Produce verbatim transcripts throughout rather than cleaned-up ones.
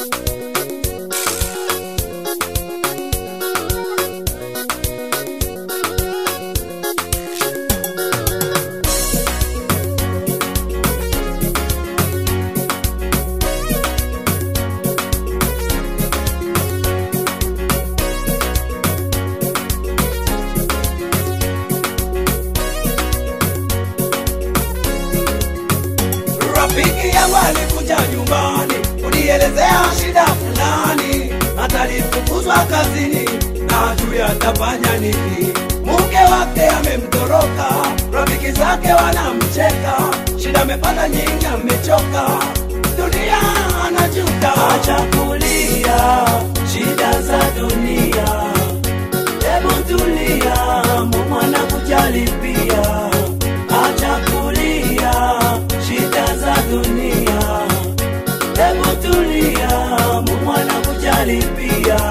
Rafiki yangu alikuja nyumbani, unielezea shida fulani, atalifukuzwa kazini na ajui atafanya nini. Mke wake amemtoroka, rafiki zake wanamcheka, shida amepata nyingi, amechoka, dunia anajuta. Acha kulia shida za dunia, hebu tulia, Mungu anakujali pia. Acha kulia shida za dunia, hebu tulia, Mungu anakujali pia.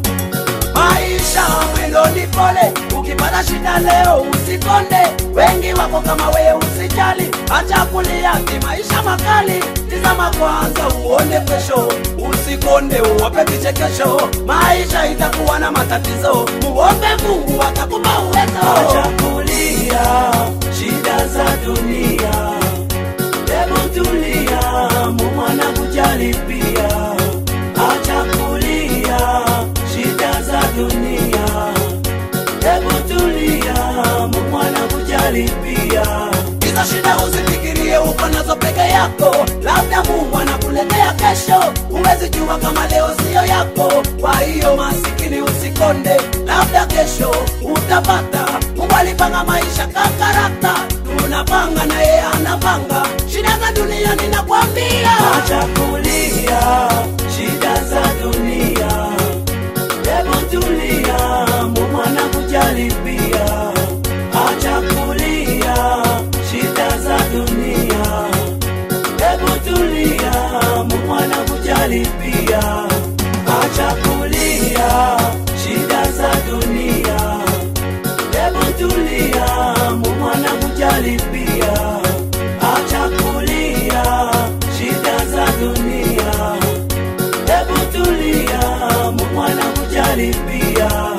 Maisha mwendo ni pole, ukipata shida leo usikonde, wengi wako kama wewe usijali. Acha kulia, si maisha makali, tizama kwanza uone kesho, usikonde uwape vichekesho, maisha itakuwa na matatizo, muombe Mungu atakupa uwezo. Acha kulia shida za dunia, hebu tulia, Mungu anakujali pia. Acha kulia shida za dunia, hebu tulia, Mungu anakujali pia. Hizo shida usifikirie uko nazo peke yako, labda Mungu anakuletea kesho, huwezi jua kama leo sio yako. Kwa hiyo masikini usikonde, labda kesho utapata. Mungu alipanga maisha kakarata, tunapanga na yeye anapanga. Shida za dunia ninakwambia, acha kulia shida za dunia, hebu tulia, Mungu anakujali pia. Acha kulia shida za dunia, hebu tulia, Mungu anakujali pia. Acha kulia shida za dunia, hebu tulia, Mungu anakujali pia. Acha kulia shida za dunia, hebu tulia, Mungu anakujali pia.